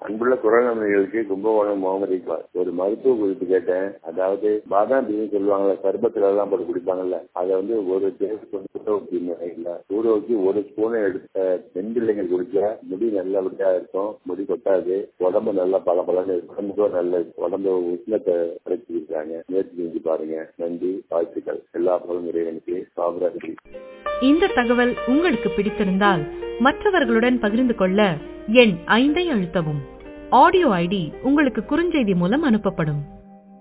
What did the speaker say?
அன்புள்ள குரல் நன்மைகளுக்கு கும்பகோணம் முகமது இக்பால். ஒரு மருத்துவ குறிப்பு கேட்டேன். அதாவது பாதாம் பீன்னு சொல்லுவாங்கல்ல, சர்பத்துல எல்லாம் போட்டு குடிப்பாங்கல்ல, அதை வந்து ஒரு ஊறவச்சு ஒரு ஸ்பூனை எடுத்த பெண் பிள்ளைங்க குடிச்சா முடி நல்லபடியா இருக்கும், முடி கொட்டாது, உடம்பு நல்லா பல பலன்னு உடம்புக்கும் நல்ல உடம்பு உஷ்ணத்தை குறைச்சிருக்காங்க. முயற்சி செஞ்சு பாருங்க. நன்றி, வாழ்த்துக்கள். எல்லா பலனும் இறைவனுக்கு. சாப்பிடாது. இந்த தகவல் உங்களுக்கு பிடித்திருந்தால் மற்றவர்களுடன் பகிர்ந்து கொள்ள எண் 5 அழுத்தவும். ஆடியோ ஐடி உங்களுக்கு குறுஞ்செய்தி மூலம் அனுப்பப்படும்.